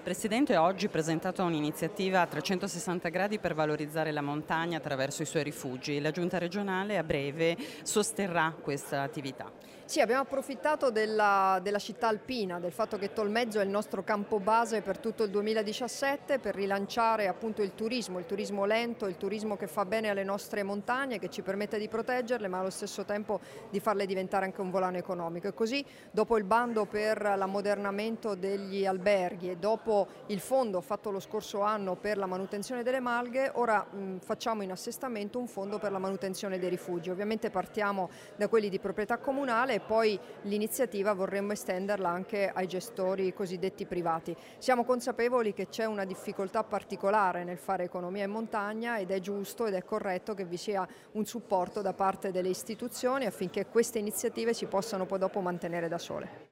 Presidente ha oggi presentato un'iniziativa a 360 gradi per valorizzare la montagna attraverso i suoi rifugi. La Giunta regionale a breve sosterrà questa attività. Sì, abbiamo approfittato della città alpina, del fatto che Tolmezzo è il nostro campo base per tutto il 2017 per rilanciare appunto il turismo lento, il turismo che fa bene alle nostre montagne, che ci permette di proteggerle ma allo stesso tempo di farle diventare anche un volano economico. E così dopo il bando per l'ammodernamento degli alberghi e dopo il fondo fatto lo scorso anno per la manutenzione delle malghe, ora facciamo in assestamento un fondo per la manutenzione dei rifugi. Ovviamente partiamo da quelli di proprietà comunale e poi l'iniziativa vorremmo estenderla anche ai gestori cosiddetti privati. Siamo consapevoli che c'è una difficoltà particolare nel fare economia in montagna ed è giusto ed è corretto che vi sia un supporto da parte delle istituzioni affinché queste iniziative si possano poi dopo mantenere da sole.